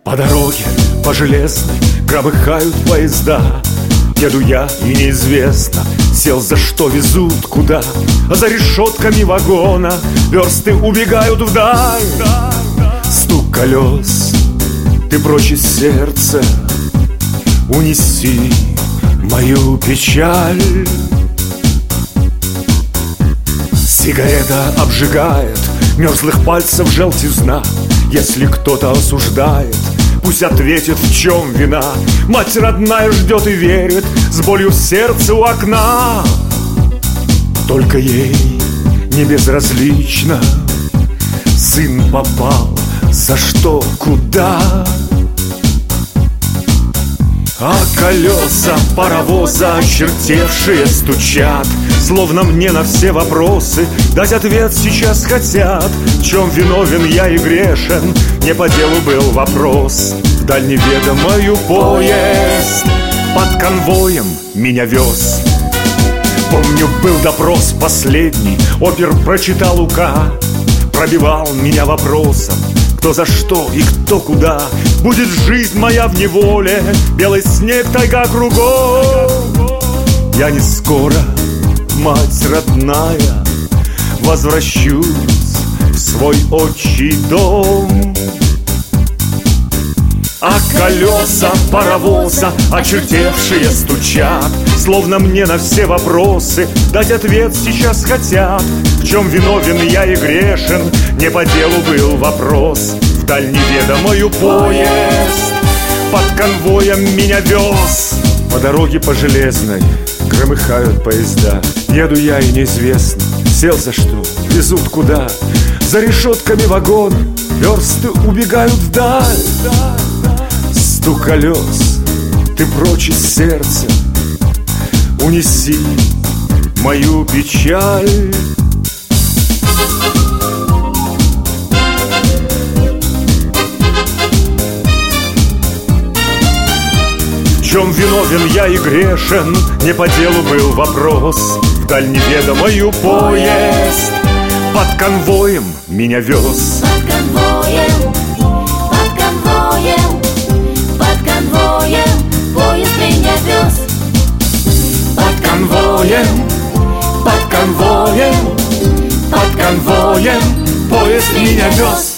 По дороге, по железной громыхают поезда. Еду я, и неизвестно, сел за что, везут куда. А за решетками вагона версты убегают вдаль. Стук колес, ты прочь из сердца, унеси мою печаль. Сигарета обжигает, мерзлых пальцев желтизна. Если кто-то осуждает, пусть ответит, в чем вина. Мать родная ждет и верит, с болью в сердце у окна. Только ей не безразлично, сын попал за что, куда. А колеса паровоза, очертевшие, стучат, словно мне на все вопросы дать ответ сейчас хотят. В чем виновен я и грешен, не по делу был вопрос. Вдаль неведомою поезд под конвоем меня вез. Помню, был допрос последний, опер прочитал УК. Пробивал меня вопросом, кто за что и кто куда. Будет жизнь моя в неволе, белый снег, тайга кругом. Я не скоро, мать родная, возвращусь в свой отчий дом. А колеса паровоза, очертевшие, стучат, словно мне на все вопросы дать ответ сейчас хотят. В чем виновен я и грешен, не по делу был вопрос. Вдаль неведомою поезд под конвоем меня вез. По дороге по железной громыхают поезда. Еду я, и неизвестно, сел за что, везут куда. За решетками вагона версты убегают вдаль. Стук колес, ты прочь из сердца, унеси мою печаль. В чем виновен я и грешен, не по делу был вопрос. Вдаль неведомою поезд под конвоем меня вез. Под конвоем, под конвоем, под конвоем поезд меня вез. Под конвоем, под конвоем, под конвоем поезд меня вез.